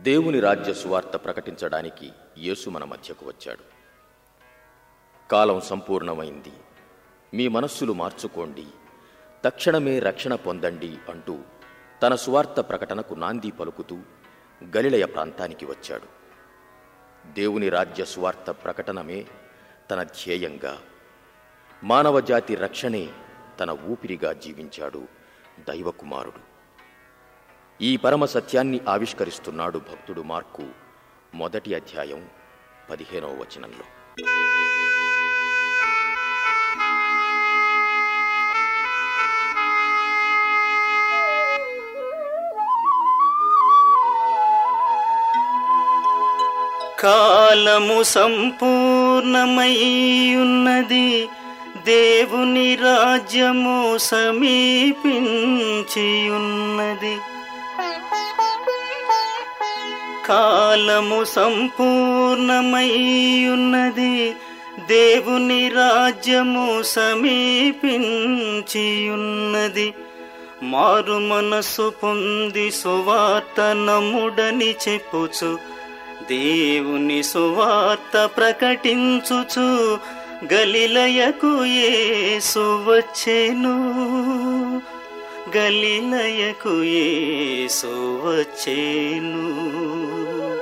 దేవుని రాజ్య సువార్త ప్రకటించడానికి యేసు మన మధ్యకు వచ్చాడు. కాలం సంపూర్ణమైంది, మీ మనస్సులు మార్చుకోండి, తక్షణమే రక్షణ పొందండి అంటూ తన సువార్త ప్రకటనకు నాంది పలుకుతూ గలిలయ ప్రాంతానికి వచ్చాడు. దేవుని రాజ్య సువార్త ప్రకటనమే తన ధ్యేయంగా, మానవజాతి రక్షణే తన ఊపిరిగా జీవించాడు దైవకుమారుడు. ఈ పరమ సత్యాన్ని ఆవిష్కరిస్తున్నాడు భక్తుడు మార్కు 1వ అధ్యాయం 15వ వచనంలో. కాలము సంపూర్ణమయ్యున్నది, దేవుని రాజ్యము సమీపించియున్నది. కాలము సంపూర్ణమయ్యున్నది, దేవుని రాజ్యము సమీపించియున్నది. మారు మనస్సు పొంది సువార్త నమ్ముడని చెప్పుచు, దేవుని సువార్త ప్రకటించుచు గలిలయకు యేసు వచ్చెను. గలిలయకు యేసు వచ్చెను.